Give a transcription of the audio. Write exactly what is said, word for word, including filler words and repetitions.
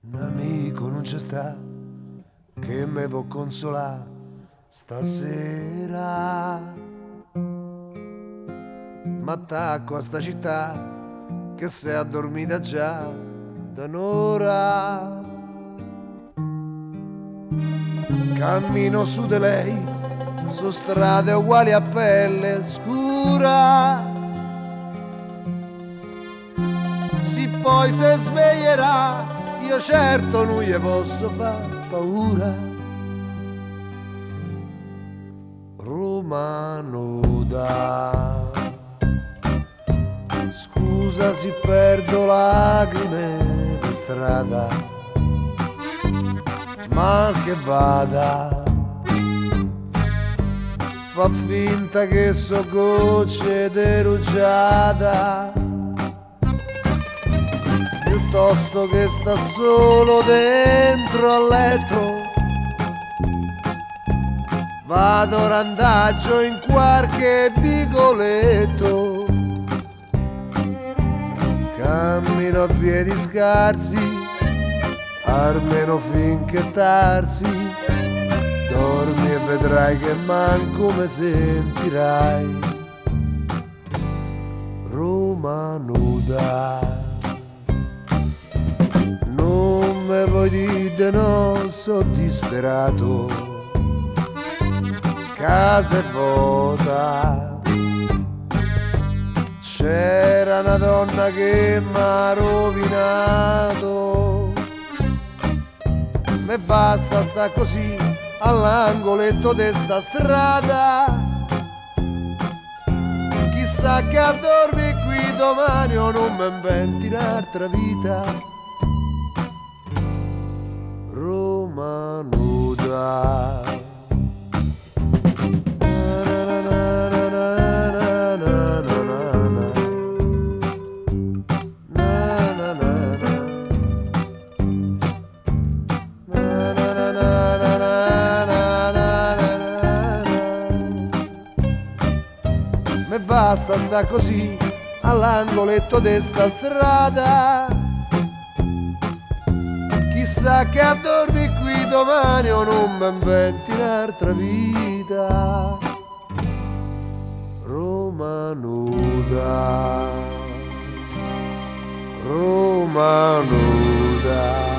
Un amico non c'è sta che me può consolare stasera. M'attacco a sta città che si è addormita già da un'ora. Cammino su di lei, su strade uguali a pelle scura. Se poi se sveglierà, io certo non gli posso far paura. Roma nuda, scusa se perdo lacrime per strada, ma che vada, fa finta che so gocce di rugiada, piuttosto che sta solo dentro al letto. Vado randaggio in qualche vicoletto, cammino a piedi scarsi, almeno finché tarsi. Dormi e vedrai che manco me sentirai. Roma nuda, non me vuoi dire no, so disperato. Casa è vuota, c'era una donna che m'ha rovinato. Me basta sta così all'angoletto de sta strada. Chissà che a dormi qui domani o non mi inventi un'altra vita. Roma nuda, me basta sta così all'angoletto de sta strada. Chissà che a dormi qui domani o non mi inventi un'altra vita. Roma nuda, Roma nuda.